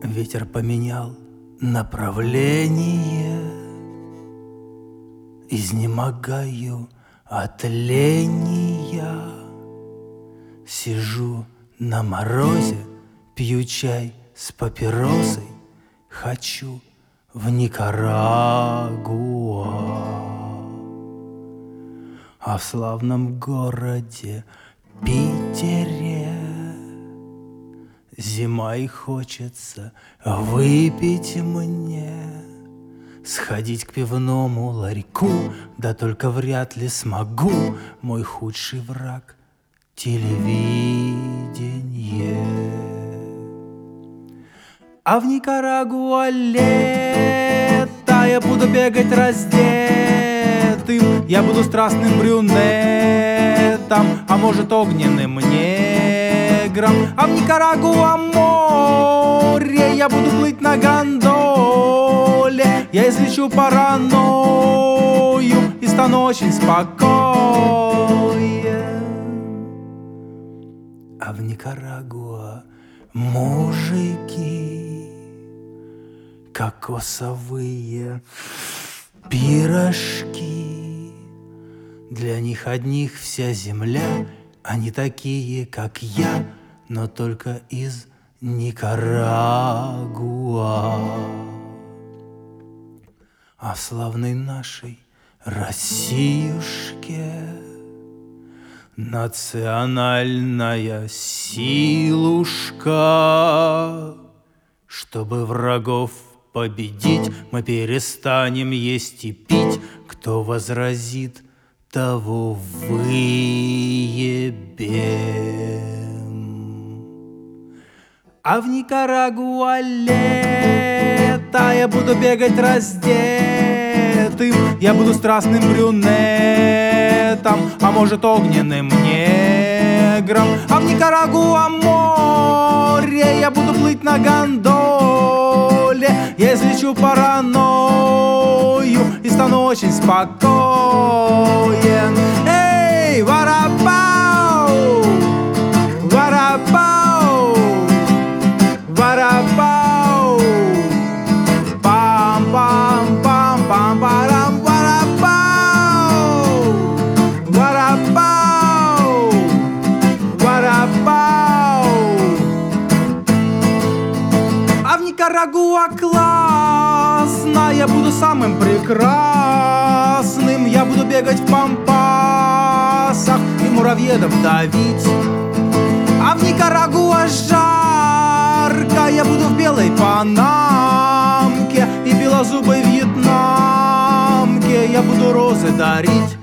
Ветер поменял направление, изнемогаю от ления. Сижу на морозе, пью чай с папиросой, хочу в Никарагуа. А в славном городе Питере зима и хочется выпить мне, сходить к пивному ларьку, да только вряд ли смогу. Мой худший враг — телевидение. А в Никарагуа лето я буду бегать раздетым, я буду страстным брюнетом, а может огненным негром. А в Никарагуа море я буду плыть на гондоле, я излечу паранойю и стану очень спокоен. А в Никарагуа мужики кокосовые пирожки, для них одних вся земля, они такие, как я, но только из Никарагуа. А в славной нашей Россиюшке национальная силушка. Чтобы врагов победить, мы перестанем есть и пить. Кто возразит, того выебем. А в Никарагуа лето я буду бегать раздетым, я буду страстным брюнетом, а может огненным негром. А в Никарагуа море я буду плыть на гондоле, я излечу паранойю и стану очень спокоен. Эй, варабау, варабау, варабау, пам-пам-пам-пам-парам, варабау, варабау, варабау. А в Никарагуа классно, я буду самым прекрасным, я буду бегать в пампасах и муравьедов давить. А в Никарагуа жарко, я буду в белой панамке и белозубой вьетнамке, я буду розы дарить.